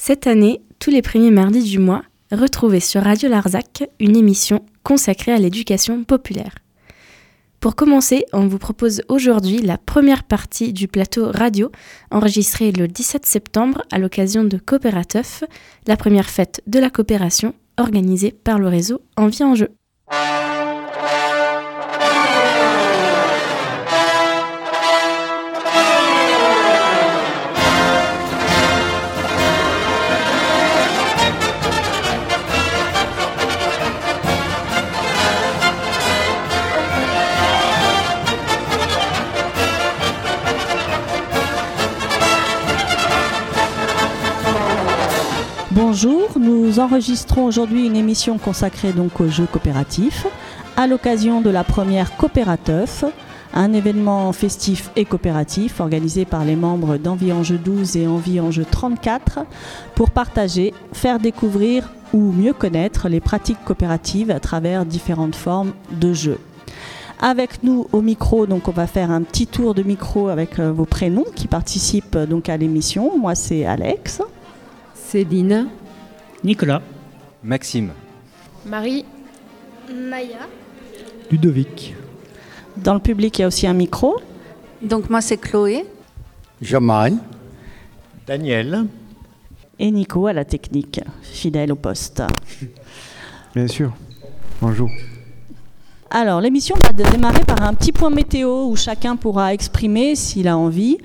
Cette année, tous les premiers mardis du mois, retrouvez sur Radio Larzac une émission consacrée à l'éducation populaire. Pour commencer, on vous propose aujourd'hui la première partie du plateau radio enregistré le 17 septembre à l'occasion de Coopérateuf, la première fête de la coopération organisée par le réseau Envie en Jeu. Bonjour, nous enregistrons aujourd'hui une émission consacrée donc aux jeux coopératifs à l'occasion de la première Coopérateuf, un événement festif et coopératif organisé par les membres d'Envie en Jeu 12 et Envie en Jeu 34 pour partager, faire découvrir ou mieux connaître les pratiques coopératives à travers différentes formes de jeux. Avec nous au micro, donc on va faire un petit tour de micro avec vos prénoms qui participent donc à l'émission. Moi c'est Alex. Céline, Nicolas, Maxime, Marie, Maya, Ludovic. Dans le public, il y a aussi un micro. Donc moi c'est Chloé. Jean-Marie, Daniel. Et Nico à la technique, fidèle au poste. Bien sûr. Bonjour. Alors, l'émission va démarrer par un petit point météo où chacun pourra exprimer, s'il a envie,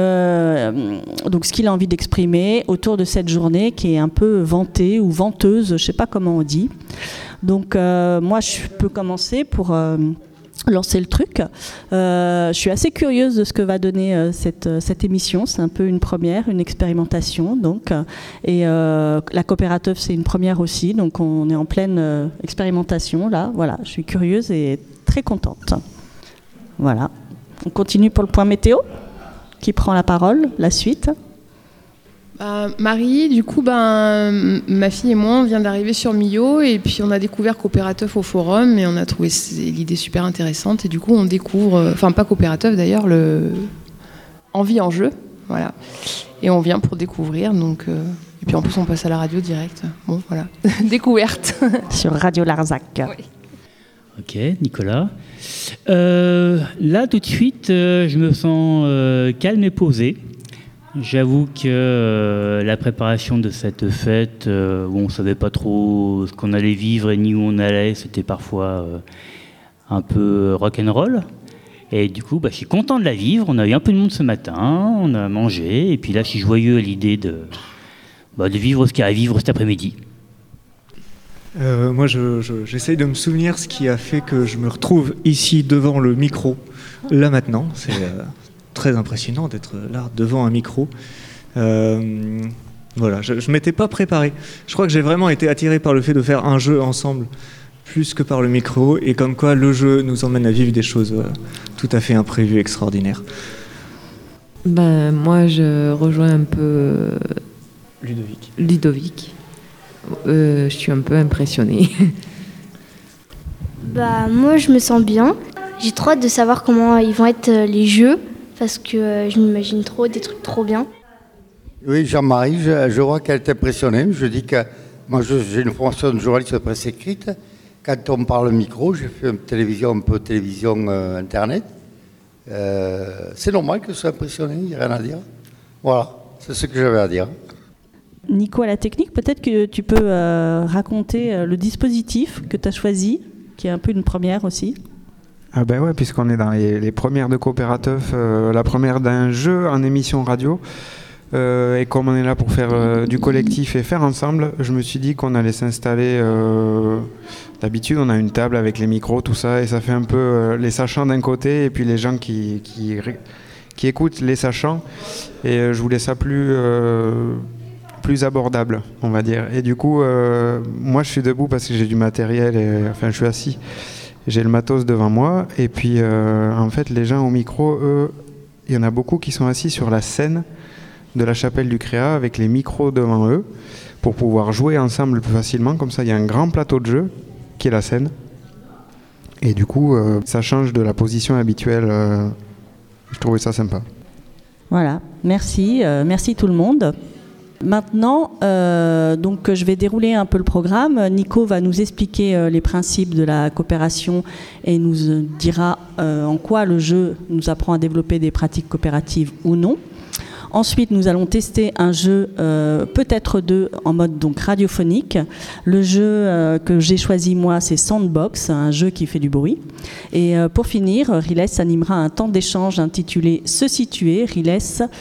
donc ce qu'il a envie d'exprimer autour de cette journée qui est un peu ventée ou venteuse, je ne sais pas comment on dit. Donc, moi, je peux commencer pour lancer le truc. Je suis assez curieuse de ce que va donner cette émission. C'est un peu une première, une expérimentation. Donc, et la Coopérateuf, c'est une première aussi. Donc, on est en pleine expérimentation là. Voilà, je suis curieuse et très contente. Voilà. On continue pour le point météo. Qui prend la parole? La suite. Marie, du coup, ma fille et moi, on vient d'arriver sur Millau et puis on a découvert Coopérateuf au forum et on a trouvé l'idée super intéressante et du coup on découvre, enfin pas Coopérateuf d'ailleurs, le Envie en Jeu, voilà. Et on vient pour découvrir, donc et puis en plus on passe à la radio direct. Bon, voilà, découverte sur Radio Larzac. Oui. Ok, Nicolas. Là, tout de suite, je me sens calme et posé. J'avoue que la préparation de cette fête, où on ne savait pas trop ce qu'on allait vivre et ni où on allait, c'était parfois un peu rock'n'roll. Et du coup, je suis content de la vivre. On a eu un peu de monde ce matin, on a mangé, et puis là, je suis joyeux à l'idée de vivre ce qu'il y a à vivre cet après-midi. Moi, j'essaye de me souvenir ce qui a fait que je me retrouve ici devant le micro, là maintenant. C'est très impressionnant d'être là devant un micro. Voilà, je ne m'étais pas préparé. Je crois que j'ai vraiment été attiré par le fait de faire un jeu ensemble, plus que par le micro, et comme quoi le jeu nous emmène à vivre des choses tout à fait imprévues, extraordinaires. Moi, je rejoins un peu Ludovic. Je suis un peu impressionnée. Moi, je me sens bien. J'ai trop hâte de savoir comment ils vont être les jeux, parce que je m'imagine trop des trucs trop bien. oui, Jean-Marie, je vois qu'elle est impressionnée. Je dis que moi, j'ai une formation de journaliste de presse écrite. Quand on parle micro, j'ai fait un peu télévision Internet. C'est normal que je sois impressionné, il n'y a rien à dire. Voilà, c'est ce que j'avais à dire. Nico à la technique, peut-être que tu peux raconter le dispositif que tu as choisi, qui est un peu une première aussi. Ah ben ouais, puisqu'on est dans les premières de Coopérateuf, la première d'un jeu en émission radio, et comme on est là pour faire du collectif et faire ensemble, je me suis dit qu'on allait s'installer. D'habitude, on a une table avec les micros, tout ça, et ça fait un peu les sachants d'un côté et puis les gens qui écoutent les sachants. Et je voulais ça plus abordable, on va dire. Et du coup, moi, je suis debout parce que j'ai du matériel, je suis assis. J'ai le matos devant moi, et puis en fait les gens au micro, eux, il y en a beaucoup qui sont assis sur la scène de la chapelle du Créa avec les micros devant eux pour pouvoir jouer ensemble plus facilement. Comme ça, il y a un grand plateau de jeu qui est la scène, et du coup ça change de la position habituelle. Je trouvais ça sympa. Voilà, merci tout le monde. Maintenant, donc, je vais dérouler un peu le programme. Nico va nous expliquer les principes de la coopération et nous dira en quoi le jeu nous apprend à développer des pratiques coopératives ou non. Ensuite, nous allons tester un jeu, peut-être deux, en mode donc radiophonique. Le jeu que j'ai choisi moi, c'est Sandbox, un jeu qui fait du bruit. Et pour finir, Riles animera un temps d'échange intitulé Se situer. Riles,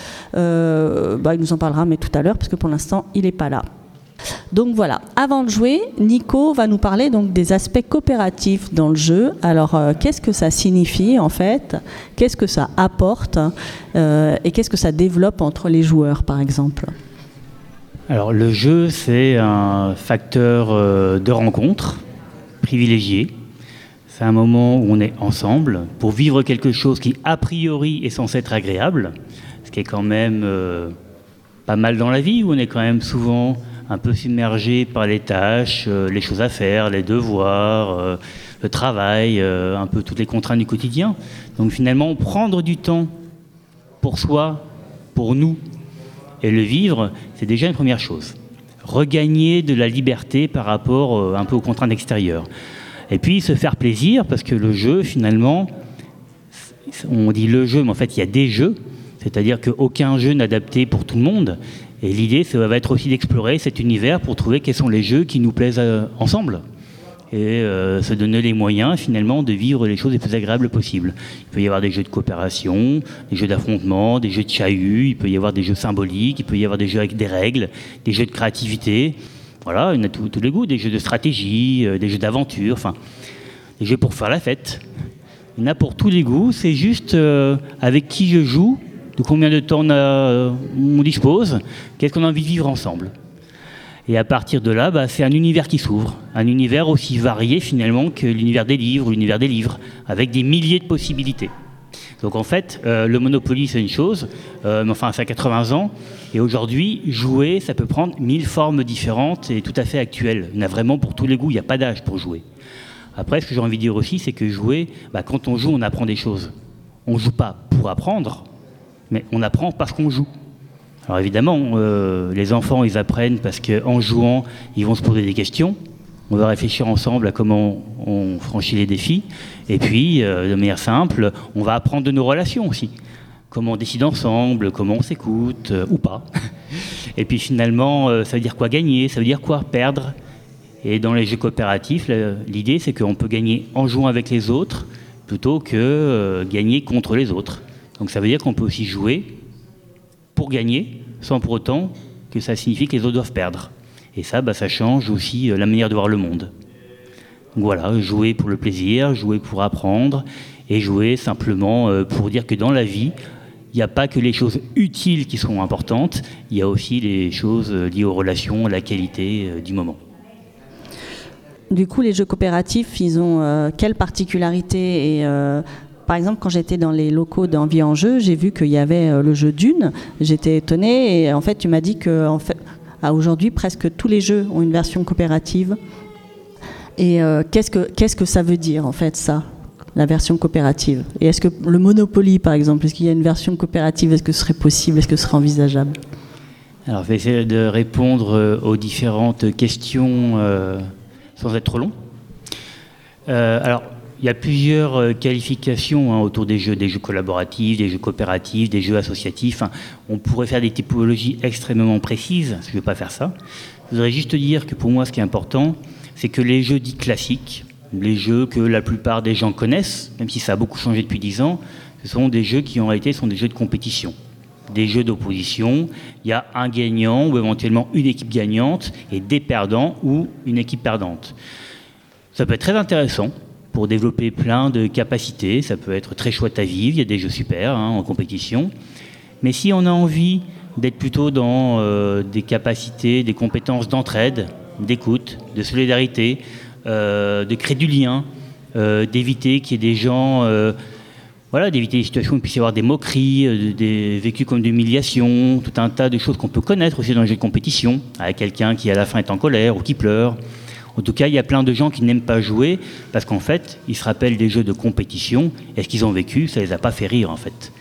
il nous en parlera mais tout à l'heure, parce que pour l'instant, il n'est pas là. Donc voilà, avant de jouer, Nico va nous parler donc des aspects coopératifs dans le jeu. Alors, qu'est-ce que ça signifie en fait ? Qu'est-ce que ça apporte ? Et qu'est-ce que ça développe entre les joueurs, par exemple ? Alors, le jeu, c'est un facteur de rencontre privilégié. C'est un moment où on est ensemble pour vivre quelque chose qui, a priori, est censé être agréable, ce qui est quand même pas mal dans la vie, où on est quand même souvent un peu submergé par les tâches, les choses à faire, les devoirs, le travail, un peu toutes les contraintes du quotidien. Donc finalement, prendre du temps pour soi, pour nous, et le vivre, c'est déjà une première chose. Regagner de la liberté par rapport un peu aux contraintes extérieures. Et puis se faire plaisir, parce que le jeu, finalement, on dit le jeu, mais en fait il y a des jeux, c'est-à-dire qu'aucun jeu n'est adapté pour tout le monde. Et l'idée, ça va être aussi d'explorer cet univers pour trouver quels sont les jeux qui nous plaisent ensemble. Et se donner les moyens, finalement, de vivre les choses les plus agréables possibles. Il peut y avoir des jeux de coopération, des jeux d'affrontement, des jeux de chahut, il peut y avoir des jeux symboliques, il peut y avoir des jeux avec des règles, des jeux de créativité. Voilà, il y en a tous les goûts, des jeux de stratégie, des jeux d'aventure, enfin, des jeux pour faire la fête. Il y en a pour tous les goûts, c'est juste avec qui je joue, de combien de temps on dispose, qu'est-ce qu'on a envie de vivre ensemble. Et à partir de là, c'est un univers qui s'ouvre, un univers aussi varié finalement que l'univers des livres, avec des milliers de possibilités. Donc en fait, le Monopoly c'est une chose, mais enfin ça a 80 ans, et aujourd'hui, jouer, ça peut prendre 1000 formes différentes et tout à fait actuelles. Il y en a vraiment pour tous les goûts, il n'y a pas d'âge pour jouer. Après, ce que j'ai envie de dire aussi, c'est que jouer, quand on joue, on apprend des choses. On ne joue pas pour apprendre, mais on apprend parce qu'on joue. Alors évidemment, les enfants, ils apprennent parce qu'en jouant, ils vont se poser des questions. On va réfléchir ensemble à comment on franchit les défis. Et puis, de manière simple, on va apprendre de nos relations aussi. Comment on décide ensemble, comment on s'écoute, ou pas. Et puis finalement, ça veut dire quoi gagner, ça veut dire quoi perdre. Et dans les jeux coopératifs, l'idée, c'est qu'on peut gagner en jouant avec les autres plutôt que gagner contre les autres. Donc ça veut dire qu'on peut aussi jouer pour gagner, sans pour autant que ça signifie que les autres doivent perdre. Et ça, ça change aussi la manière de voir le monde. Donc voilà, jouer pour le plaisir, jouer pour apprendre, et jouer simplement pour dire que dans la vie, il n'y a pas que les choses utiles qui sont importantes, il y a aussi les choses liées aux relations, à la qualité du moment. Du coup, les jeux coopératifs, ils ont quelle particularité et par exemple, quand j'étais dans les locaux d'Envie en jeu, j'ai vu qu'il y avait le jeu Dune. J'étais étonnée et en fait, tu m'as dit qu'aujourd'hui, presque tous les jeux ont une version coopérative. Et qu'est-ce que ça veut dire, en fait, ça, la version coopérative ? Et est-ce que le Monopoly, par exemple, est-ce qu'il y a une version coopérative ? Est-ce que ce serait possible ? Est-ce que ce serait envisageable ? Alors, je vais essayer de répondre aux différentes questions sans être trop long. Alors, il y a plusieurs qualifications autour des jeux collaboratifs, des jeux coopératifs, des jeux associatifs. On pourrait faire des typologies extrêmement précises, je ne vais pas faire ça. Je voudrais juste dire que pour moi, ce qui est important, c'est que les jeux dits classiques, les jeux que la plupart des gens connaissent, même si ça a beaucoup changé depuis 10 ans, ce sont des jeux qui en réalité sont des jeux de compétition, des jeux d'opposition. Il y a un gagnant ou éventuellement une équipe gagnante et des perdants ou une équipe perdante. Ça peut être très intéressant pour développer plein de capacités, ça peut être très chouette à vivre, il y a des jeux super en compétition. Mais si on a envie d'être plutôt dans des capacités, des compétences d'entraide, d'écoute, de solidarité, de créer du lien, d'éviter qu'il y ait des gens, d'éviter des situations où il puisse y avoir des moqueries, des vécus comme d'humiliation, tout un tas de choses qu'on peut connaître aussi dans les jeux de compétition, avec quelqu'un qui à la fin est en colère ou qui pleure. En tout cas, il y a plein de gens qui n'aiment pas jouer parce qu'en fait, ils se rappellent des jeux de compétition et ce qu'ils ont vécu, ça les a pas fait rire en fait.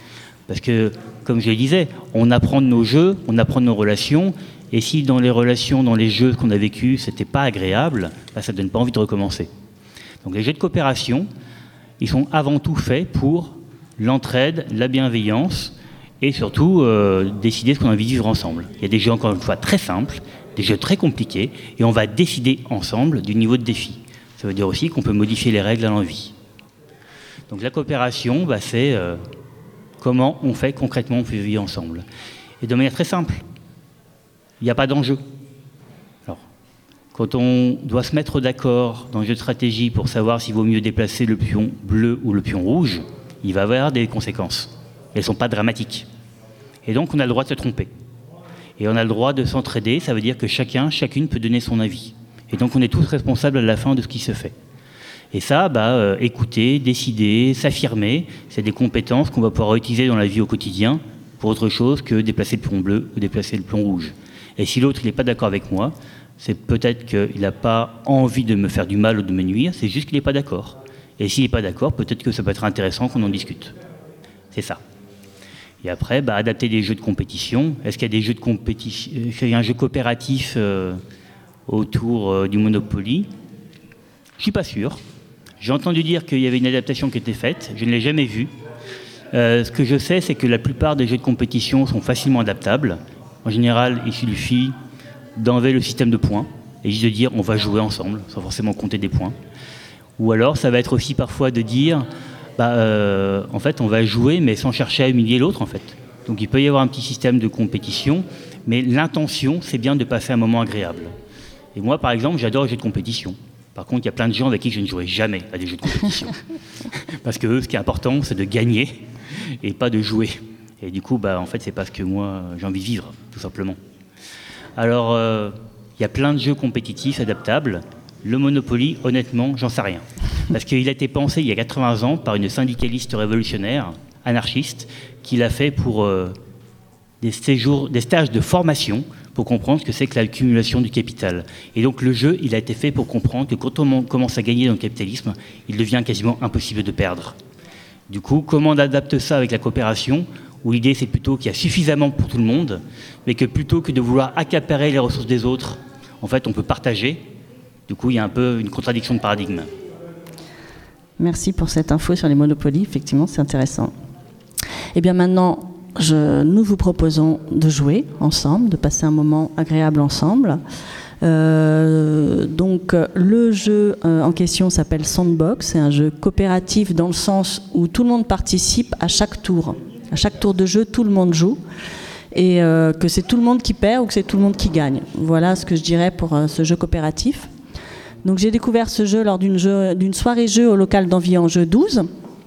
Parce que, comme je le disais, on apprend de nos jeux, on apprend de nos relations, et si dans les relations, dans les jeux qu'on a vécus, c'était pas agréable, ça ne donne pas envie de recommencer. Donc les jeux de coopération, ils sont avant tout faits pour l'entraide, la bienveillance, et surtout décider ce qu'on a envie de vivre ensemble. Il y a des jeux, encore une fois, très simples, des jeux très compliqués, et on va décider ensemble du niveau de défi. Ça veut dire aussi qu'on peut modifier les règles à l'envie. Donc la coopération, c'est comment on fait concrètement, on peut vivre ensemble. Et de manière très simple, il n'y a pas d'enjeu. Alors, quand on doit se mettre d'accord dans le jeu de stratégie pour savoir s'il vaut mieux déplacer le pion bleu ou le pion rouge, il va y avoir des conséquences. Elles ne sont pas dramatiques. Et donc on a le droit de se tromper. Et on a le droit de s'entraider, ça veut dire que chacune peut donner son avis. Et donc on est tous responsables à la fin de ce qui se fait. Et ça, écouter, décider, s'affirmer, c'est des compétences qu'on va pouvoir utiliser dans la vie au quotidien pour autre chose que déplacer le pion bleu ou déplacer le pion rouge. Et si l'autre n'est pas d'accord avec moi, c'est peut-être qu'il n'a pas envie de me faire du mal ou de me nuire, c'est juste qu'il n'est pas d'accord. Et s'il n'est pas d'accord, peut-être que ça peut être intéressant qu'on en discute. C'est ça. Et après, adapter des jeux de compétition. Est-ce qu'il y a des jeux de compétition, est-ce qu'il y a un jeu coopératif autour du Monopoly? Je ne suis pas sûr. J'ai entendu dire qu'il y avait une adaptation qui était faite. Je ne l'ai jamais vue. Ce que je sais, c'est que la plupart des jeux de compétition sont facilement adaptables. En général, il suffit d'enlever le système de points et juste de dire on va jouer ensemble, sans forcément compter des points. Ou alors, ça va être aussi parfois de dire en fait, on va jouer, mais sans chercher à humilier l'autre, en fait. Donc, il peut y avoir un petit système de compétition, mais l'intention, c'est bien de passer un moment agréable. Et moi, par exemple, j'adore les jeux de compétition. Par contre, il y a plein de gens avec qui je ne jouerai jamais à des jeux de compétition. Parce que eux, ce qui est important, c'est de gagner et pas de jouer. Et du coup, en fait, c'est pas ce que moi, j'ai envie de vivre, tout simplement. Alors, il y a plein de jeux compétitifs adaptables. Le Monopoly, honnêtement, j'en sais rien. Parce qu'il a été pensé il y a 80 ans par une syndicaliste révolutionnaire, anarchiste, qui l'a fait pour des stages de formation pour comprendre ce que c'est que l'accumulation du capital. Et donc le jeu, il a été fait pour comprendre que quand on commence à gagner dans le capitalisme, il devient quasiment impossible de perdre. Du coup, comment on adapte ça avec la coopération, où l'idée c'est plutôt qu'il y a suffisamment pour tout le monde, mais que plutôt que de vouloir accaparer les ressources des autres, en fait on peut partager. Du coup, il y a un peu une contradiction de paradigme. Merci pour cette info sur les monopolies, effectivement c'est intéressant. Et bien maintenant, nous vous proposons de jouer ensemble, de passer un moment agréable ensemble. Donc le jeu en question s'appelle Sandbox, c'est un jeu coopératif dans le sens où tout le monde participe à chaque tour. À chaque tour de jeu, tout le monde joue. Et que c'est tout le monde qui perd ou que c'est tout le monde qui gagne. Voilà ce que je dirais pour ce jeu coopératif. Donc j'ai découvert ce jeu lors d'une soirée jeu au local d'Envie-en-Jeu 12.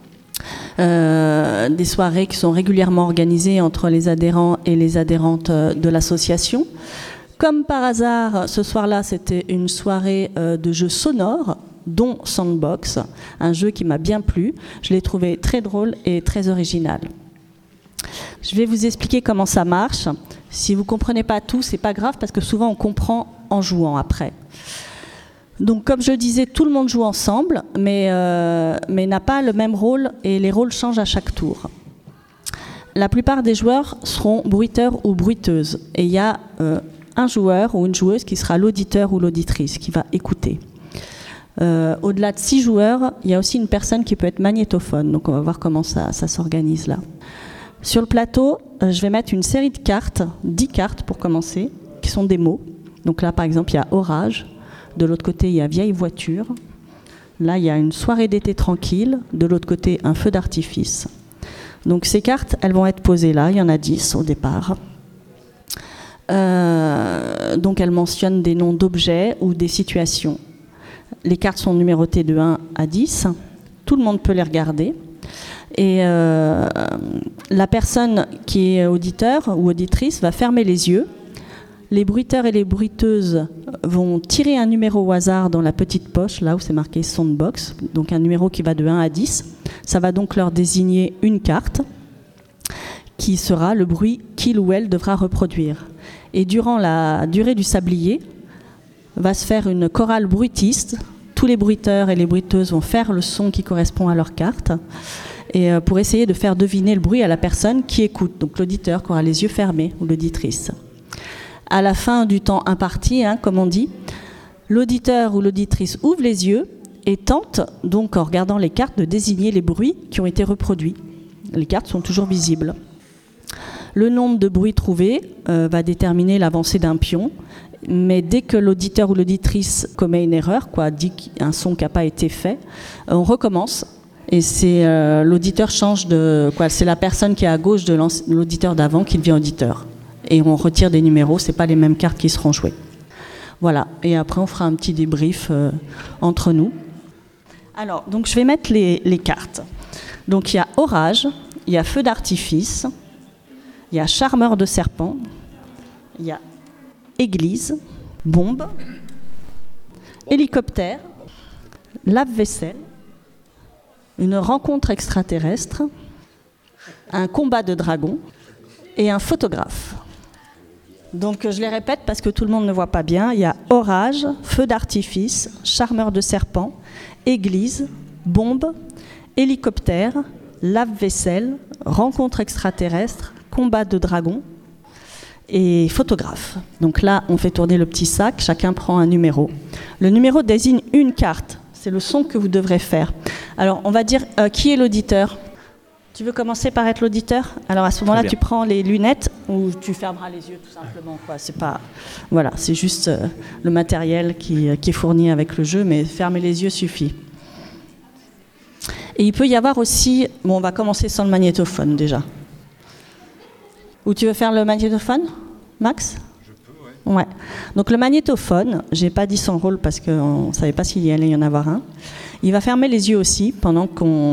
Des soirées qui sont régulièrement organisées entre les adhérents et les adhérentes de l'association. Comme par hasard, ce soir-là, c'était une soirée de jeux sonores, dont Sandbox, un jeu qui m'a bien plu. Je l'ai trouvé très drôle et très original. Je vais vous expliquer comment ça marche. Si vous ne comprenez pas tout, c'est pas grave, parce que souvent on comprend en jouant après. Donc, comme je disais, tout le monde joue ensemble, mais n'a pas le même rôle, et les rôles changent à chaque tour. La plupart des joueurs seront bruiteurs ou bruiteuses, et il y a un joueur ou une joueuse qui sera l'auditeur ou l'auditrice, qui va écouter. Au-delà de 6 joueurs, il y a aussi une personne qui peut être magnétophone, donc on va voir comment ça s'organise là. Sur le plateau, je vais mettre une série de cartes, 10 cartes pour commencer, qui sont des mots. Donc là, par exemple, il y a orage. De l'autre côté, il y a vieille voiture. Là, il y a une soirée d'été tranquille. De l'autre côté, un feu d'artifice. Donc ces cartes, elles vont être posées là. Il y en a 10 au départ. Donc elles mentionnent des noms d'objets ou des situations. Les cartes sont numérotées de 1 à 10. Tout le monde peut les regarder. Et la personne qui est auditeur ou auditrice va fermer les yeux. Les bruiteurs et les bruiteuses vont tirer un numéro au hasard dans la petite poche, là où c'est marqué Soundbox, donc un numéro qui va de 1 à 10. Ça va donc leur désigner une carte qui sera le bruit qu'il ou elle devra reproduire. Et durant la durée du sablier, va se faire une chorale bruitiste. tous les bruiteurs et les bruiteuses vont faire le son qui correspond à leur carte, et pour essayer de faire deviner le bruit à la personne qui écoute, donc l'auditeur qui aura les yeux fermés ou l'auditrice. À la fin du temps imparti, comme on dit, l'auditeur ou l'auditrice ouvre les yeux et tente, donc en regardant les cartes, de désigner les bruits qui ont été reproduits. Les cartes sont toujours visibles. Le nombre de bruits trouvés va déterminer l'avancée d'un pion, mais dès que l'auditeur ou l'auditrice commet une erreur, dit un son qui n'a pas été fait, on recommence. Et c'est l'auditeur change de... c'est la personne qui est à gauche de l'auditeur d'avant qui devient auditeur. Et on retire des numéros, ce n'est pas les mêmes cartes qui seront jouées. Voilà, et après on fera un petit débrief entre nous. Alors, donc je vais mettre les cartes. Donc il y a orage, il y a feu d'artifice, il y a charmeur de serpent, il y a église, bombe, hélicoptère, lave-vaisselle, une rencontre extraterrestre, un combat de dragons et un photographe. Donc je les répète parce que tout le monde ne voit pas bien. Il y a orage, feu d'artifice, charmeur de serpent, église, bombe, hélicoptère, lave-vaisselle, rencontre extraterrestre, combat de dragons et photographe. Donc là, on fait tourner le petit sac, chacun prend un numéro. Le numéro désigne une carte, c'est le son que vous devrez faire. Alors on va dire qui est l'auditeur ? Tu veux commencer par être l'auditeur ? Alors à ce moment-là, tu prends les lunettes ou tu fermeras les yeux tout simplement. C'est pas, voilà, c'est juste le matériel qui est fourni avec le jeu, mais fermer les yeux suffit. Et il peut y avoir aussi, on va commencer sans le magnétophone déjà. Ou tu veux faire le magnétophone, Max ? Je peux, ouais. Donc le magnétophone, j'ai pas dit son rôle parce qu'on ne savait pas s'il y allait y en avoir un. Il va fermer les yeux aussi pendant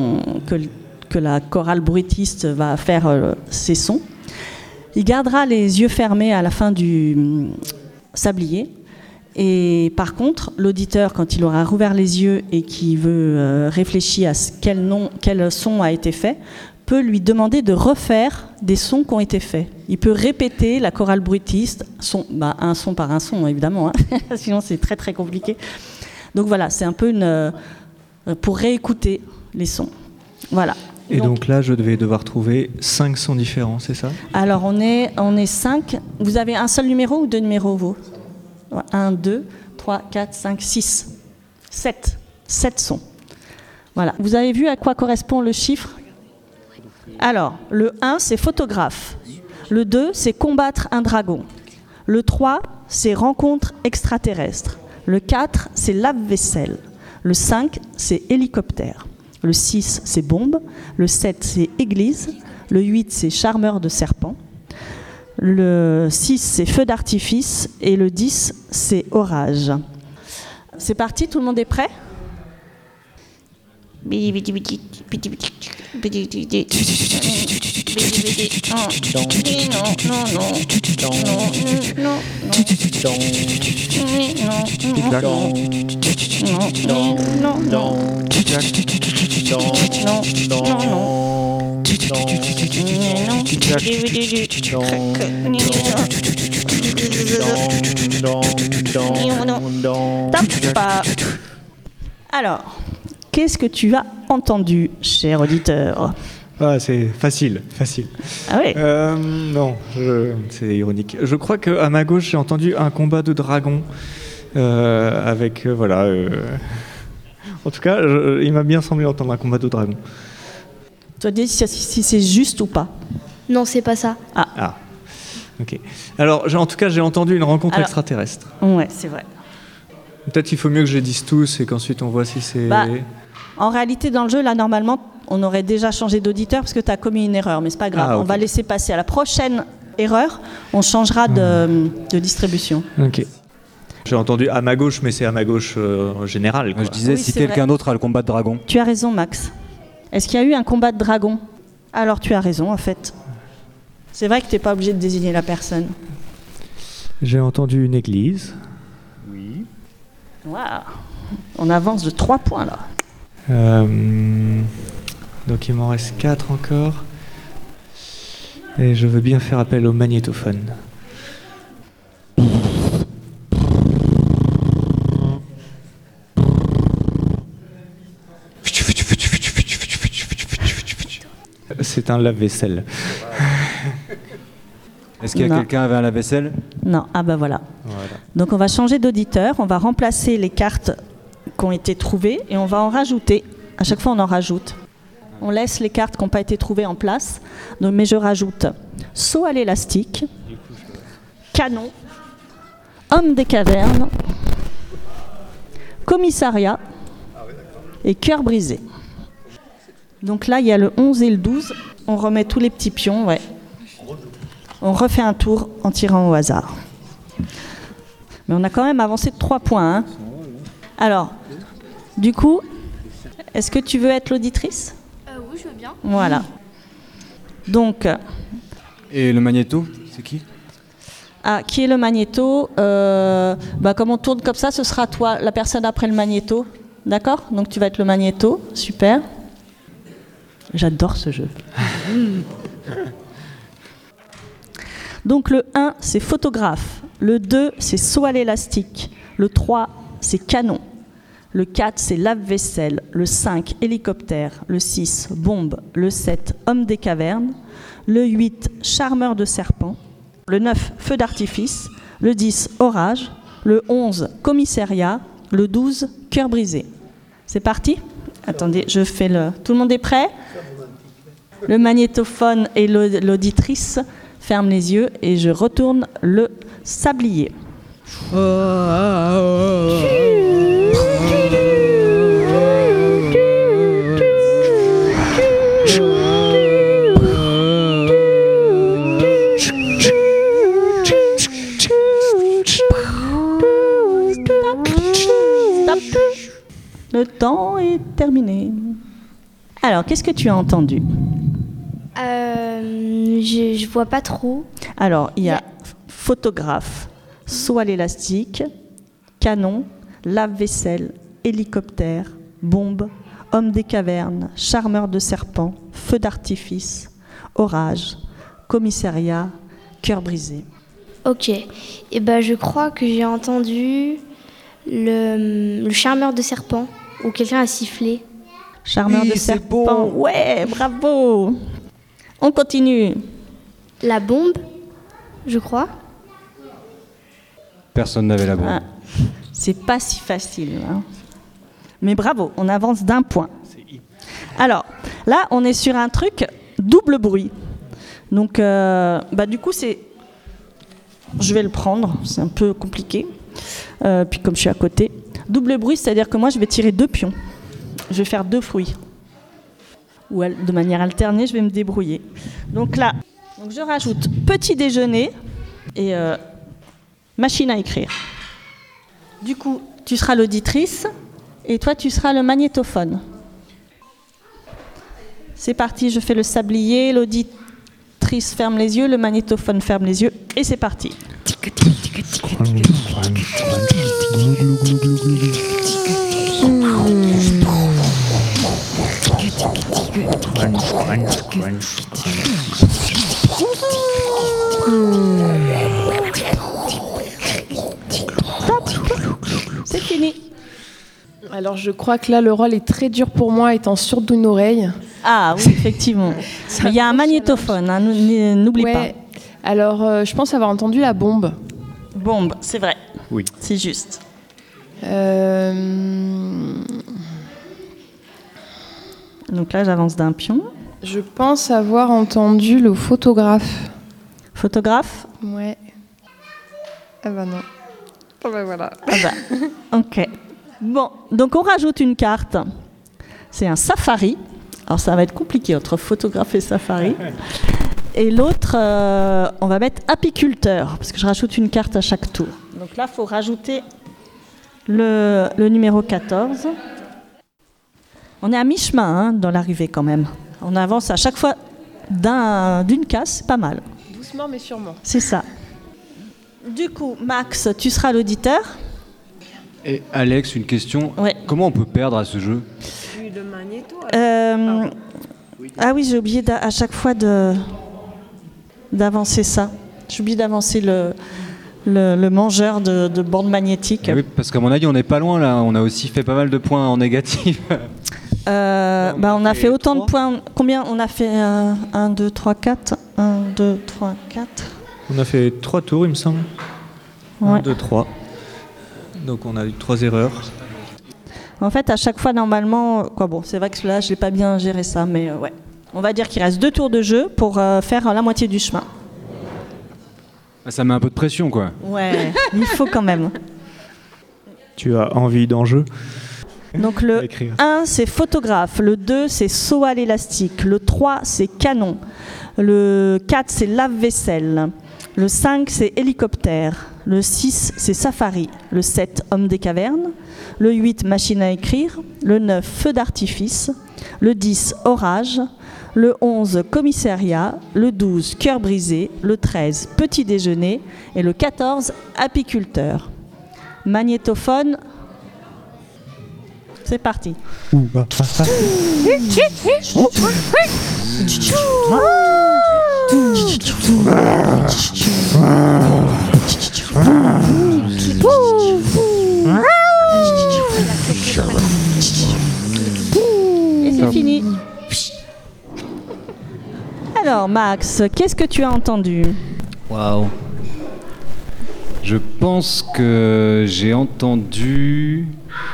que la chorale bruitiste va faire ses sons. Il gardera les yeux fermés à la fin du sablier. Et par contre, l'auditeur, quand il aura rouvert les yeux et qu'il veut réfléchir à quel son a été fait, peut lui demander de refaire des sons qui ont été faits. Il peut répéter la chorale bruitiste, un son par un son évidemment, sinon c'est très très compliqué. Donc voilà, c'est un peu pour réécouter les sons. Voilà. Et donc là, je devais devoir trouver 5 sons différents, c'est ça ? Alors on est 5. Vous avez un seul numéro ou 2 numéros, vous ? 1, 2, 3, 4, 5, 6, 7. 7 sons. Voilà. Vous avez vu à quoi correspond le chiffre ? Alors, le 1, c'est photographe. Le 2, c'est combattre un dragon. Le 3, c'est rencontre extraterrestre. Le 4, c'est lave-vaisselle. Le 5, c'est hélicoptère. Le 6, c'est bombe. Le 7, c'est église. Le 8, c'est charmeur de serpent. Le 6, c'est feu d'artifice. Et le 10, c'est orage. C'est parti, tout le monde est prêt ? Alors, qu'est-ce que tu as entendu, cher auditeur ? C'est facile. Ah oui ? Non, c'est ironique. Je crois qu'à ma gauche, j'ai entendu un combat de dragons avec, En tout cas, il m'a bien semblé entendre un combat de dragons. Tu as dit si c'est juste ou pas ? Non, c'est pas ça. Ah. Ok. Alors, en tout cas, j'ai entendu une rencontre extraterrestre. Ouais, c'est vrai. Peut-être qu'il faut mieux que je les dise tous et qu'ensuite on voit si c'est... En réalité, dans le jeu, là, normalement, on aurait déjà changé d'auditeur parce que tu as commis une erreur, mais c'est pas grave. Okay. On va laisser passer à la prochaine erreur. On changera de distribution. Ok. J'ai entendu à ma gauche, mais c'est à ma gauche générale. Je disais si quelqu'un d'autre a le combat de dragon. Tu as raison, Max. Est-ce qu'il y a eu un combat de dragon ? Alors tu as raison, en fait. C'est vrai que tu n'es pas obligé de désigner la personne. J'ai entendu une église. Oui. Waouh. On avance de 3 points, là. Donc il m'en reste 4 encore. Et je veux bien faire appel au magnétophone. C'est un lave-vaisselle. Est-ce qu'il y a Non. quelqu'un avec un lave-vaisselle? Non, ah bah voilà. Donc on va changer d'auditeur, on va remplacer les cartes qui ont été trouvées et on va en rajouter. À chaque fois on en rajoute. On laisse les cartes qui n'ont pas été trouvées en place. Donc, mais je rajoute saut à l'élastique, canon, homme des cavernes, commissariat et cœur brisé. Donc là il y a le 11 et le 12. On remet tous les petits pions, ouais. On refait un tour en tirant au hasard. Mais on a quand même avancé de 3 points. Hein. Alors, du coup, est-ce que tu veux être l'auditrice ? Oui, je veux bien. Voilà. Donc, Et le magnéto, c'est qui? qui est le magnéto ? Comme on tourne comme ça, ce sera toi, la personne après le magnéto. D'accord ? Donc tu vas être le magnéto. Super. J'adore ce jeu. Donc le 1, c'est photographe. Le 2, c'est saut à l'élastique. Le 3, c'est canon. Le 4, c'est lave-vaisselle. Le 5, hélicoptère. Le 6, bombe. Le 7, homme des cavernes. Le 8, charmeur de serpents. Le 9, feu d'artifice. Le 10, orage. Le 11, commissariat. Le 12, cœur brisé. C'est parti ? Attendez, je fais le... Tout le monde est prêt ? Le magnétophone et l'auditrice ferment les yeux et je retourne le sablier. Le temps est terminé. Alors, qu'est-ce que tu as entendu ? Je vois pas trop. Alors, il y a photographe, saut à l'élastique, canon, lave-vaisselle, hélicoptère, bombe, homme des cavernes, charmeur de serpents, feu d'artifice, orage, commissariat, cœur brisé. Ok. Et ben, je crois que j'ai entendu le charmeur de serpent, où quelqu'un a sifflé. Charmeur de serpent. Bon. Ouais, bravo. On continue. La bombe, je crois. Personne n'avait la bombe. Ah, c'est pas si facile. Hein. Mais bravo, on avance d'un point. Alors, là, on est sur un truc double bruit. Donc, du coup, c'est... Je vais le prendre, c'est un peu compliqué. Puis comme je suis à côté. Double bruit, c'est-à-dire que moi, je vais tirer 2 pions. Je vais faire 2 fruits. Ou de manière alternée, je vais me débrouiller. Donc là, je rajoute petit déjeuner et machine à écrire. Du coup, tu seras l'auditrice et toi, tu seras le magnétophone. C'est parti, je fais le sablier, l'auditrice ferme les yeux, le magnétophone ferme les yeux et c'est parti. C'est fini. Alors je crois que là le rôle est très dur pour moi étant sourde d'une oreille. Ah oui, effectivement. Mais il y a un magnétophone, hein, n'oublie pas. Alors je pense avoir entendu la bombe. Bombe, c'est vrai. Oui. C'est juste. Donc là, j'avance d'un pion. Je pense avoir entendu le photographe. Photographe ? Ouais. Ah bah non. Ah bah voilà. Ah bah, ok. Bon, donc on rajoute une carte. C'est un safari. Alors ça va être compliqué entre photographe et safari. Et l'autre, on va mettre apiculteur, parce que je rajoute une carte à chaque tour. Donc là, il faut rajouter le numéro 14. On est à mi-chemin dans l'arrivée quand même. On avance à chaque fois d'une case, c'est pas mal. Doucement mais sûrement. C'est ça. Du coup, Max, tu seras l'auditeur. Et Alex, une question. Ouais. Comment on peut perdre à ce jeu ? Le magnéto. Ah oui, j'ai oublié à chaque fois d'avancer ça. J'ai oublié d'avancer le mangeur de bande magnétique. Oui, parce qu'à mon avis, on n'est pas loin là. On a aussi fait pas mal de points en négatif. On a fait autant de points. Combien on a fait 1, 2, 3, 4. 1, 2, 3, 4. On a fait 3 tours, il me semble. Ouais. 1, 2, 3. Donc on a eu 3 erreurs. En fait, à chaque fois, normalement... c'est vrai que là, je n'ai pas bien géré ça, mais ouais. On va dire qu'il reste 2 tours de jeu pour faire la moitié du chemin. Ça met un peu de pression, quoi. Ouais, il faut quand même. Tu as envie d'enjeu? Donc le 1, c'est photographe. Le 2, c'est saut à l'élastique. Le 3, c'est canon. Le 4, c'est lave-vaisselle. Le 5, c'est hélicoptère. Le 6, c'est safari. Le 7, homme des cavernes. Le 8, machine à écrire. Le 9, feu d'artifice. Le 10, orage. Le 11, commissariat. Le 12, cœur brisé. Le 13, petit déjeuner. Et le 14, apiculteur. Magnétophone. C'est parti. Et c'est fini. Alors Max, qu'est-ce que tu as entendu? Waouh. Je pense que j'ai entendu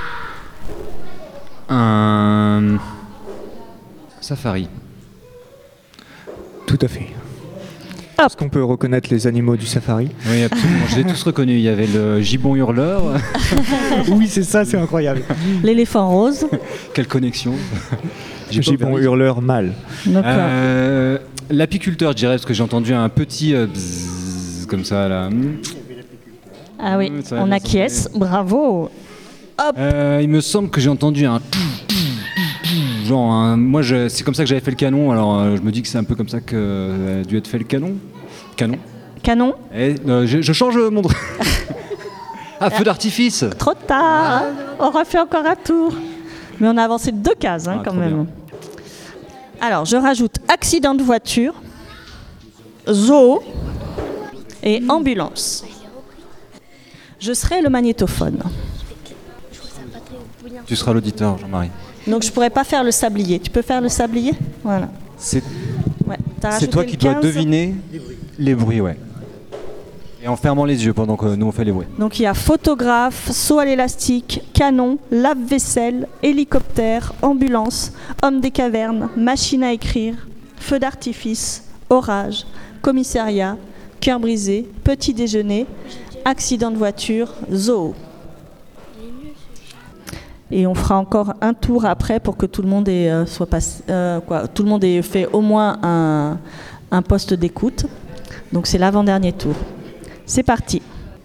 un safari. Tout à fait. Est-ce qu'on peut reconnaître les animaux du safari? Oui, absolument. Je les ai tous reconnus. Il y avait le gibbon hurleur. Oui, c'est ça, c'est incroyable. L'éléphant rose. Quelle connexion. Gibbon hurleur mâle. L'apiculteur, je dirais, parce que j'ai entendu un petit bzzz, comme ça, là. Ah oui, on acquiesce. Bravo. Hop. Il me semble que j'ai entendu un... Genre, moi, c'est comme ça que j'avais fait le canon, alors je me dis que c'est un peu comme ça que a dû être fait le canon. Canon. Et, je change mon... feu d'artifice. Trop tard. On refait encore un tour. Mais on a avancé de 2 cases, quand même. Bien. Alors, je rajoute accident de voiture, zoo et ambulance. Je serai le magnétophone. Tu seras l'auditeur, Jean-Marie. Donc je pourrais pas faire le sablier. Tu peux faire le sablier? Voilà. C'est toi qui dois deviner les bruits, ouais. Et en fermant les yeux pendant que nous on fait les bruits. Donc il y a photographe, saut à l'élastique, canon, lave-vaisselle, hélicoptère, ambulance, homme des cavernes, machine à écrire, feu d'artifice, orage, commissariat, cœur brisé, petit déjeuner, accident de voiture, zoo. Et on fera encore un tour après pour que tout le monde tout le monde ait fait au moins un poste d'écoute. Donc c'est l'avant-dernier tour. C'est parti.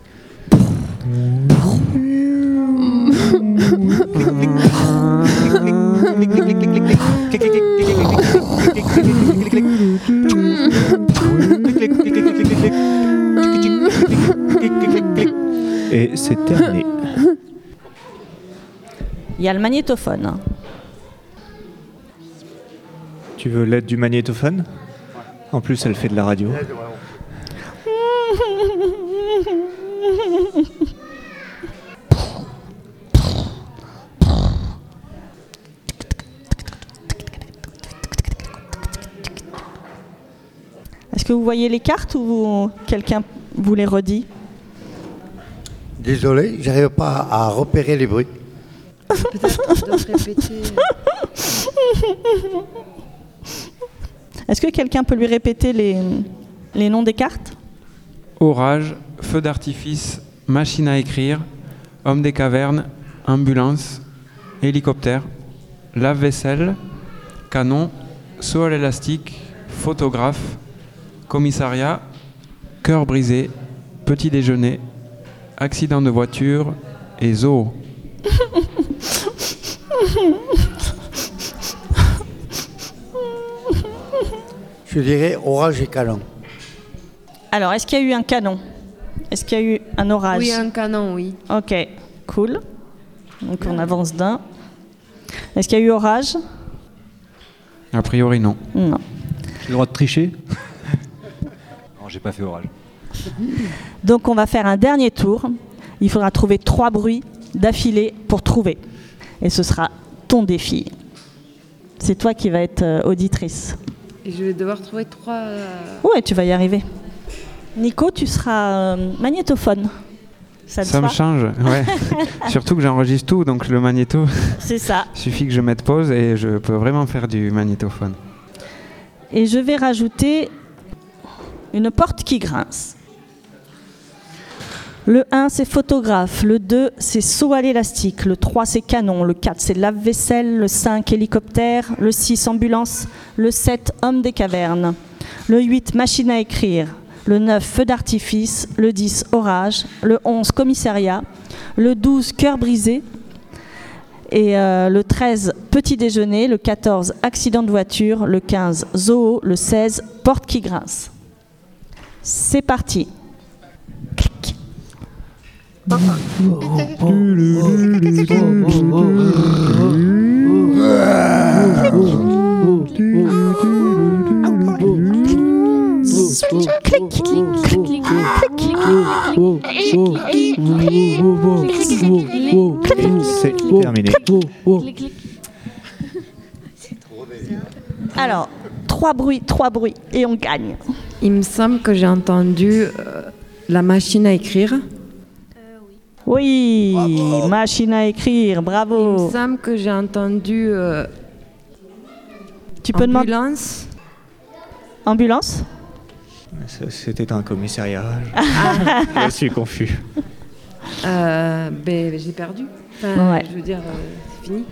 Et c'est terminé. Il y a le magnétophone. Tu veux l'aide du magnétophone? En plus, elle fait de la radio. Est-ce que vous voyez les cartes ou quelqu'un vous les redit? Désolé, j'arrive pas à repérer les bruits. Peut-être de répéter. Est-ce que quelqu'un peut lui répéter les noms des cartes? Orage, feu d'artifice, machine à écrire, homme des cavernes, ambulance, hélicoptère, lave-vaisselle, canon, saut à l'élastique, photographe, commissariat, cœur brisé, petit déjeuner, accident de voiture et zoo. Je dirais orage et canon. Alors, est-ce qu'il y a eu un canon? Est-ce qu'il y a eu un orage? Oui, un canon, oui. Ok, cool. Donc on avance d'un. Est-ce qu'il y a eu orage? A priori, non. Non. J'ai le droit de tricher? Non, j'ai pas fait orage. Donc on va faire un dernier tour. Il faudra trouver 3 bruits d'affilée pour trouver. Et ce sera ton défi. C'est toi qui vas être auditrice. Et je vais devoir trouver 3... Ouais, tu vas y arriver. Nico, tu seras magnétophone. Ça me change, ouais. Surtout que j'enregistre tout, donc le magnéto... C'est ça. Il suffit que je mette pause et je peux vraiment faire du magnétophone. Et je vais rajouter une porte qui grince. Le 1, c'est photographe. Le 2, c'est saut à l'élastique. Le 3, c'est canon. Le 4, c'est lave-vaisselle. Le 5, hélicoptère. Le 6, ambulance. Le 7, homme des cavernes. Le 8, machine à écrire. Le 9, feu d'artifice. Le 10, orage. Le 11, commissariat. Le 12, cœur brisé. Et le 13, petit déjeuner. Le 14, accident de voiture. Le 15, zoo. Le 16, porte qui grince. C'est parti. Clic. C'est terminé. Alors, 3 bruits, et on gagne. Il me semble que j'ai entendu la machine à écrire. Oui, bravo. Machine à écrire, bravo. Il me semble que j'ai entendu tu peux ambulance. Ambulance? C'était un commissariat. Je suis confus. J'ai perdu. Enfin, ouais. Je veux dire, c'est fini.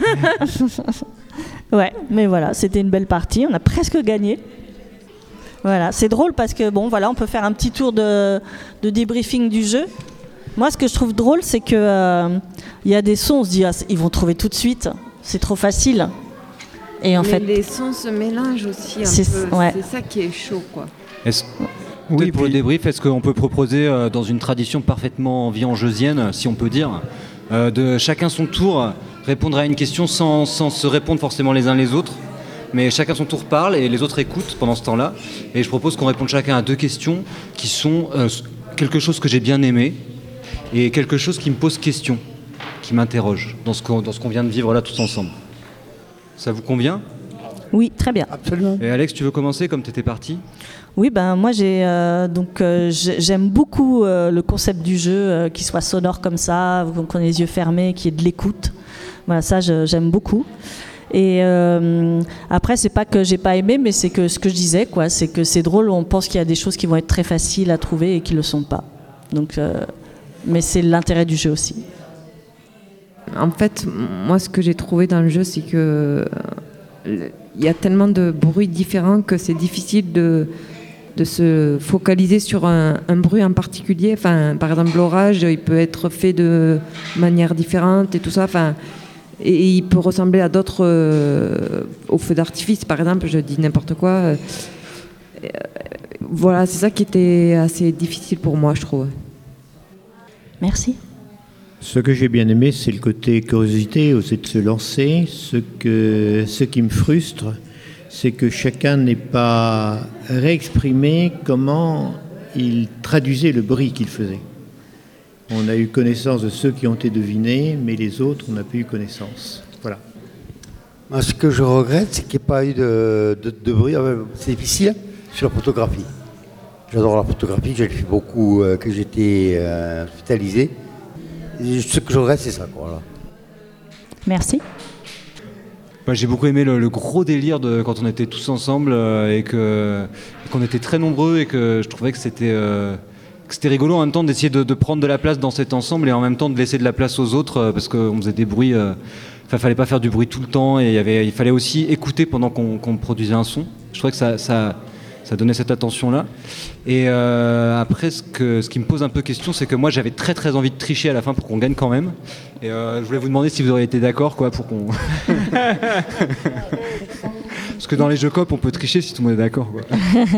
Ouais, mais voilà, c'était une belle partie. On a presque gagné. Voilà, c'est drôle parce que bon, voilà, on peut faire un petit tour de débriefing du jeu. Moi, ce que je trouve drôle, c'est que y a des sons, on se dit, ils vont trouver tout de suite. C'est trop facile. Et en fait, les sons se mélangent aussi un peu. Ouais. C'est ça qui est chaud, quoi. Oui, pour le débrief, est-ce qu'on peut proposer, dans une tradition parfaitement viangeusienne, si on peut dire, de chacun son tour, répondre à une question sans se répondre forcément les uns les autres, mais chacun son tour parle et les autres écoutent pendant ce temps-là. Et je propose qu'on réponde chacun à 2 questions qui sont quelque chose que j'ai bien aimé et quelque chose qui me pose question, qui m'interroge dans ce qu'on vient de vivre là tous ensemble. Ça vous convient ? Oui, très bien. Absolument. Et Alex, tu veux commencer comme tu étais parti ? Oui, moi j'aime beaucoup le concept du jeu, qu'il soit sonore comme ça, qu'on ait les yeux fermés, qu'il y ait de l'écoute. Voilà, ça j'aime beaucoup. Et après, c'est pas que j'ai pas aimé, mais c'est que ce que je disais, quoi, c'est que c'est drôle, on pense qu'il y a des choses qui vont être très faciles à trouver et qui le sont pas. Donc, mais c'est l'intérêt du jeu aussi. En fait, moi, ce que j'ai trouvé dans le jeu, c'est que il y a tellement de bruits différents que c'est difficile de se focaliser sur un bruit en particulier. Enfin, par exemple, l'orage, il peut être fait de manière différente et tout ça. Enfin, et il peut ressembler à d'autres, au feu d'artifice, par exemple. Je dis n'importe quoi. Voilà, c'est ça qui était assez difficile pour moi, je trouve. Merci. Ce que j'ai bien aimé, c'est le côté curiosité, oser de se lancer. Ce qui me frustre, c'est que chacun n'ait pas réexprimé comment il traduisait le bruit qu'il faisait. On a eu connaissance de ceux qui ont été devinés, mais les autres, on n'a pas eu connaissance. Voilà. Moi, ce que je regrette, c'est qu'il n'y ait pas eu de bruit. C'est difficile sur la photographie. J'adore la photographie, je l'ai fait beaucoup quand j'étais hospitalisé. Ce que je regrette, c'est ça. Voilà. Merci. J'ai beaucoup aimé le gros délire de quand on était tous ensemble et qu'on était très nombreux et que je trouvais que c'était rigolo en même temps d'essayer de prendre de la place dans cet ensemble et en même temps de laisser de la place aux autres parce qu'on faisait des bruits. Fallait pas faire du bruit tout le temps et il fallait aussi écouter pendant qu'on produisait un son. Je trouvais que ça donnait cette attention-là. Et après, ce qui me pose un peu question, c'est que moi, j'avais très très envie de tricher à la fin pour qu'on gagne quand même. Et je voulais vous demander si vous auriez été d'accord, quoi, pour qu'on... Parce que dans les jeux coop, on peut tricher si tout le monde est d'accord, quoi.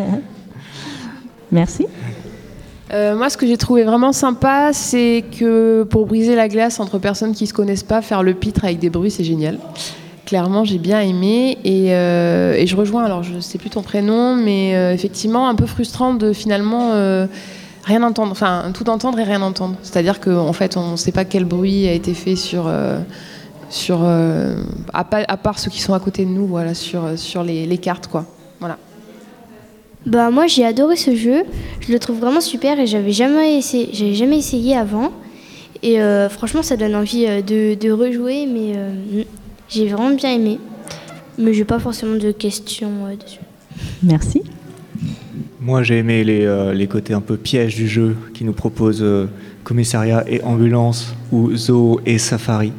Merci. Moi, ce que j'ai trouvé vraiment sympa, c'est que pour briser la glace entre personnes qui ne se connaissent pas, faire le pitre avec des bruits, c'est génial. Clairement, j'ai bien aimé et je rejoins, alors je ne sais plus ton prénom, mais effectivement, un peu frustrant de finalement rien entendre, enfin tout entendre et rien entendre. C'est-à-dire qu'en fait, on ne sait pas quel bruit a été fait sur à part ceux qui sont à côté de nous, voilà, sur les cartes, quoi. Voilà. Bah moi j'ai adoré ce jeu, je le trouve vraiment super et j'avais jamais essayé avant. Et franchement ça donne envie de rejouer, mais j'ai vraiment bien aimé. Mais j'ai pas forcément de questions dessus. Merci. Moi, j'ai aimé les côtés un peu pièges du jeu qui nous propose commissariat et ambulance ou zoo et safari.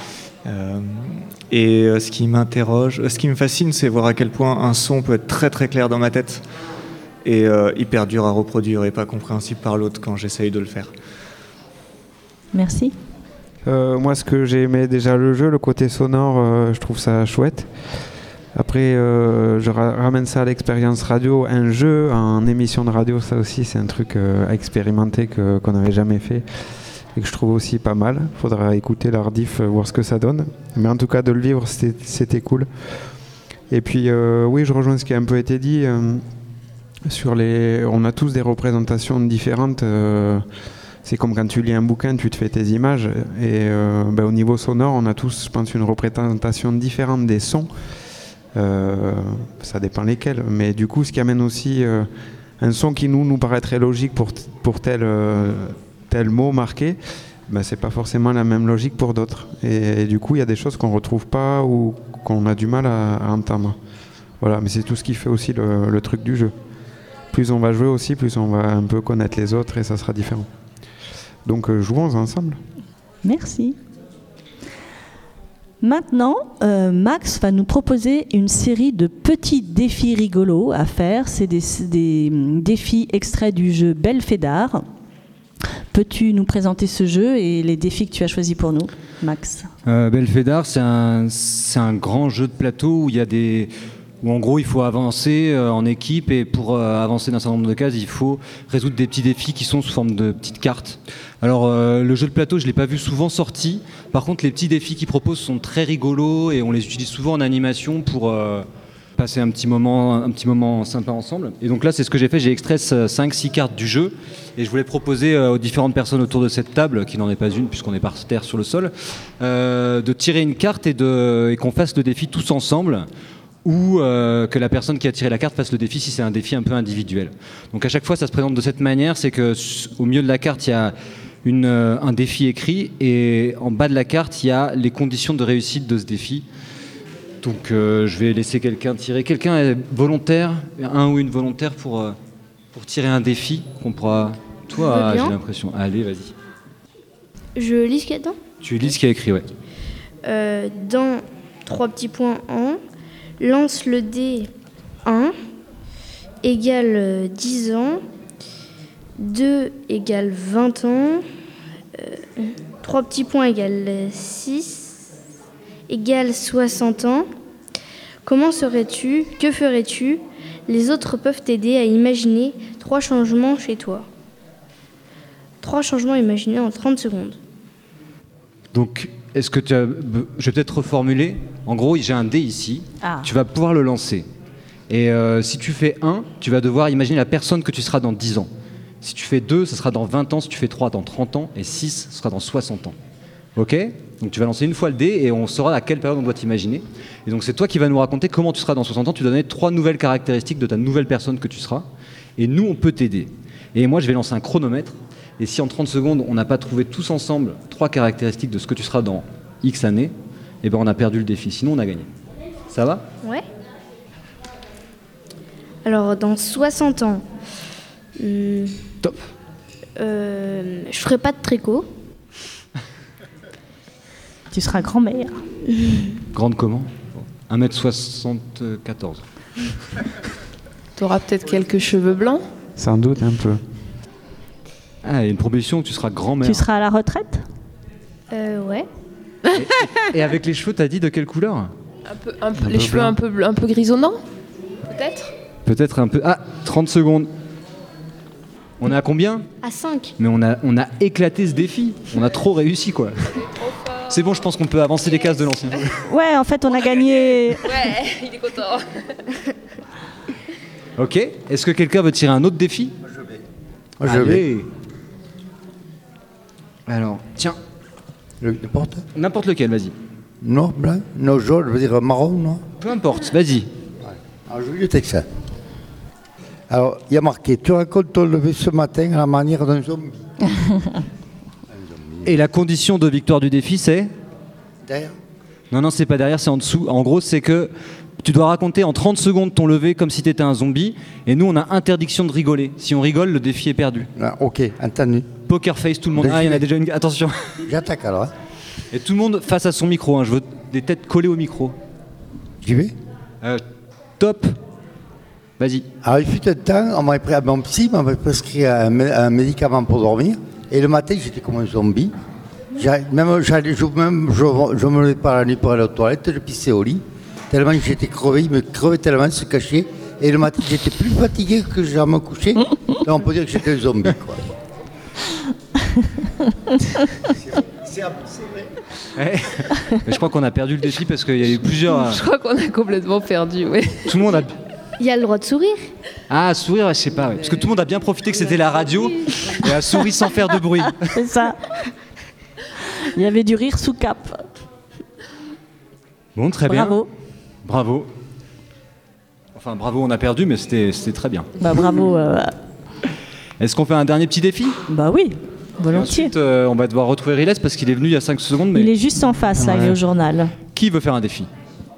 Ce qui m'interroge, ce qui me fascine, c'est voir à quel point un son peut être très très clair dans ma tête et hyper dur à reproduire et pas compréhensible par l'autre quand j'essaye de le faire. Merci. Moi, ce que j'ai aimé déjà le jeu, le côté sonore, je trouve ça chouette. Après, je ramène ça à l'expérience radio. Un jeu en émission de radio, ça aussi, c'est un truc à expérimenter qu'on n'avait jamais fait et que je trouve aussi pas mal. Il faudra écouter la rediff, voir ce que ça donne. Mais en tout cas, de le vivre, c'était cool. Et puis, oui, je rejoins ce qui a un peu été dit. On a tous des représentations différentes. C'est comme quand tu lis un bouquin, tu te fais tes images. Et au niveau sonore, on a tous, je pense, une représentation différente des sons. Ça dépend lesquels. Mais du coup, ce qui amène aussi un son qui nous paraît très logique pour tel mot marqué, c'est pas forcément la même logique pour d'autres. Et du coup, il y a des choses qu'on retrouve pas ou qu'on a du mal à entendre. Voilà, mais c'est tout ce qui fait aussi le truc du jeu. Plus on va jouer aussi, plus on va un peu connaître les autres et ça sera différent. Donc jouons ensemble. Merci. Maintenant, Max va nous proposer une série de petits défis rigolos à faire. C'est des défis extraits du jeu Belphégor. Peux-tu nous présenter ce jeu et les défis que tu as choisis pour nous, Max ? Belphégor, c'est un grand jeu de plateau où en gros il faut avancer en équipe et pour avancer d'un certain nombre de cases, il faut résoudre des petits défis qui sont sous forme de petites cartes. Alors le jeu de plateau, je ne l'ai pas vu souvent sorti. Par contre, les petits défis qu'ils proposent sont très rigolos et on les utilise souvent en animation pour passer un petit moment sympa ensemble. Et donc là, c'est ce que j'ai fait. J'ai extrait 5-6 cartes du jeu et je voulais proposer aux différentes personnes autour de cette table, qui n'en est pas une puisqu'on est par terre sur le sol, de tirer une carte et qu'on fasse le défi tous ensemble. Ou que la personne qui a tiré la carte fasse le défi si c'est un défi un peu individuel. Donc à chaque fois ça se présente de cette manière, c'est qu'au milieu de la carte il y a un défi écrit et en bas de la carte il y a les conditions de réussite de ce défi. Donc je vais laisser quelqu'un tirer. Quelqu'un est volontaire, un ou une volontaire pour tirer un défi qu'on pourra... Toi, j'ai l'impression. Allez, vas-y. Je lis ce qu'il y a dedans ? Tu lis ce qu'il y a écrit, ouais. Dans 3 petits points en... Lance le dé 1 égale 10 ans, 2 égale 20 ans, 3 petits points égale 6, égale 60 ans. Comment serais-tu ? Que ferais-tu ? Les autres peuvent t'aider à imaginer 3 changements chez toi. 3 changements imaginés en 30 secondes. Donc, je vais peut-être reformuler. En gros, j'ai un dé ici. Tu vas pouvoir le lancer. Et si tu fais 1, tu vas devoir imaginer la personne que tu seras dans 10 ans. Si tu fais 2, ce sera dans 20 ans. Si tu fais 3, dans 30 ans. Et 6, ce sera dans 60 ans. Ok ? Donc tu vas lancer une fois le dé et on saura à quelle période on doit t'imaginer. Et donc c'est toi qui vas nous raconter comment tu seras dans 60 ans. Tu dois donner 3 nouvelles caractéristiques de ta nouvelle personne que tu seras. Et nous, on peut t'aider. Et moi, je vais lancer un chronomètre. Et si en 30 secondes, on n'a pas trouvé tous ensemble 3 caractéristiques de ce que tu seras dans X années, eh ben on a perdu le défi. Sinon, on a gagné. Ça va ? Ouais. Alors, dans 60 ans, top. Je ferai pas de tricot. Tu seras grand-mère. Grande comment ? 1m74. T'auras peut-être quelques cheveux blancs ? Sans doute un peu. Ah, il y a une proposition que tu seras grand-mère. Tu seras à la retraite ? Ouais. Et avec les cheveux, t'as dit de quelle couleur ? Les cheveux un peu grisonnants ? Peut-être un peu... Ah, 30 secondes. On est à combien ? À 5. Mais on a éclaté ce défi. On a trop réussi, quoi. C'est bon, je pense qu'on peut avancer les cases de l'ancien. Ouais, en fait, on a gagné. Ouais, il est content. Ok. Est-ce que quelqu'un veut tirer un autre défi ? Je vais. Alors, tiens. N'importe ? N'importe lequel, vas-y. Noir, blanc, non, jaune, je veux dire marron, non? Peu importe, vas-y. Alors, je lis le texte. Alors, il y a marqué, tu racontes ton lever ce matin à la manière d'un zombie. Et la condition de victoire du défi, c'est? Derrière. Non, c'est pas derrière, c'est en dessous. En gros, c'est que tu dois raconter en 30 secondes ton lever comme si tu étais un zombie. Et nous, on a interdiction de rigoler. Si on rigole, le défi est perdu. Ah, ok, entendu. Poker face, tout le monde. Ah, il y en a déjà une. Attention. J'attaque alors. Hein. Et tout le monde face à son micro. Hein. Je veux des têtes collées au micro. J'y vais. Top. Vas-y. Alors, il fut un temps, mon psy m'avait prescrit un médicament pour dormir. Et le matin, j'étais comme un zombie. Je me levais pas la nuit pour aller aux toilettes, je pissais au lit. Tellement j'étais crevé, il me crevait tellement, il se cachait. Et le matin, j'étais plus fatigué que je me coucher. Donc on peut dire que j'étais un zombie, quoi. C'est vrai. Ouais. Mais je crois qu'on a perdu le défi parce qu'il y a eu plusieurs... Je crois qu'on a complètement perdu, oui. Tout le monde a... Il y a le droit de sourire. Ah, sourire, je sais pas. Ouais. Parce que tout le monde a bien profité que c'était la radio et a souri sans faire de bruit. C'est ça. Il y avait du rire sous cap. Bon, très bien. Bravo. Bravo. Enfin, bravo, on a perdu, mais c'était très bien. Bah, bravo. Est-ce qu'on fait un dernier petit défi? Bah oui, volontiers. Ensuite, on va devoir retrouver Riles parce qu'il est venu il y a 5 secondes. Mais... Il est juste en face, là, il est au journal. Qui veut faire un défi?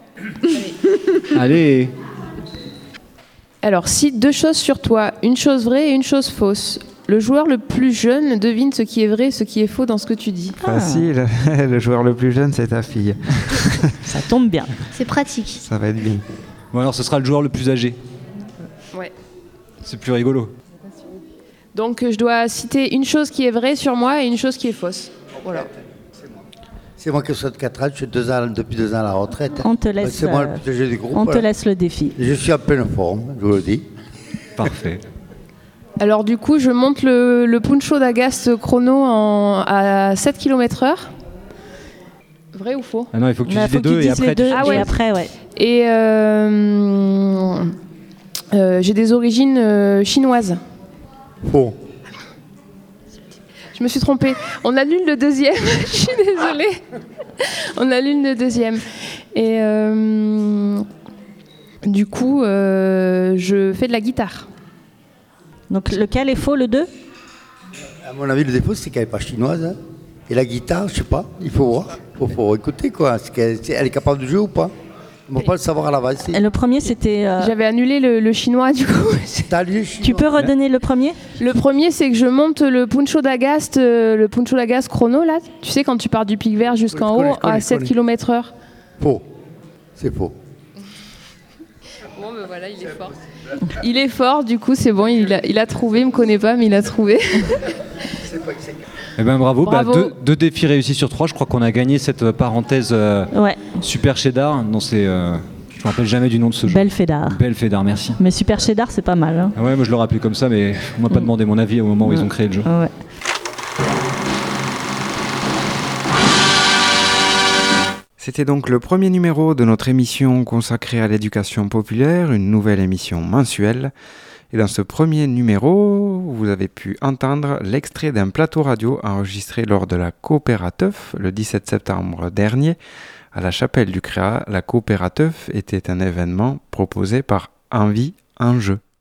Allez. Alors, cite 2 choses sur toi, une chose vraie et une chose fausse. Le joueur le plus jeune devine ce qui est vrai et ce qui est faux dans ce que tu dis. Facile, le joueur le plus jeune, c'est ta fille. Ça tombe bien. C'est pratique. Ça va être bien. Bon, alors ce sera le joueur le plus âgé. Ouais. C'est plus rigolo. Donc, je dois citer une chose qui est vraie sur moi et une chose qui est fausse. Voilà. C'est moi qui suis de 4 ans, je suis depuis 2 ans à la retraite. On te laisse, c'est moi le plus âgé du groupe. On te laisse le défi. Je suis en pleine forme, je vous le dis. Parfait. Alors du coup, je monte le Puncho d'Agast chrono à 7 km/h. Vrai ou faux? Ah non, il faut que tu dises les deux et après... Et après, ouais. Et j'ai des origines chinoises. Faux. Je me suis trompée. On annule le deuxième. Je suis désolée. On annule le deuxième. Et du coup, je fais de la guitare. Donc lequel est faux, le 2? À mon avis, le défaut, c'est qu'elle n'est pas chinoise. Hein. Et la guitare, je sais pas, il faut voir. Il faut écouter, quoi. Elle est capable de jouer ou pas? On ne peut pas le savoir à l'avance. Et le premier, c'était... J'avais annulé le chinois, du coup. T'as annulé le chinois? Tu peux redonner le premier? Le premier, c'est que je monte le Puncho d'Agast chrono, là. Tu sais, quand tu pars du Pic Vert jusqu'en haut, à 7 km/h. Faux. C'est faux. Bon, ben voilà, il est fort. Il est fort, du coup, c'est bon, il a trouvé, il me connaît pas, mais il a trouvé. Eh ben bravo. Bravo. Bah, 2 défis réussis sur 3, je crois qu'on a gagné cette parenthèse Super Cheddar. Non, c'est, je me rappelle jamais du nom de ce jeu. Belfédar. Belfédar, merci. Mais Super Cheddar, c'est pas mal. Hein. Ah ouais, moi je l'aurais appelé comme ça, mais on m'a pas demandé mon avis au moment où ils ont créé le jeu. Ouais. C'était donc le premier numéro de notre émission consacrée à l'éducation populaire, une nouvelle émission mensuelle. Et dans ce premier numéro, vous avez pu entendre l'extrait d'un plateau radio enregistré lors de la Coopérateuf le 17 septembre dernier. À la chapelle du Créat, la Coopérateuf était un événement proposé par Envie en Jeu.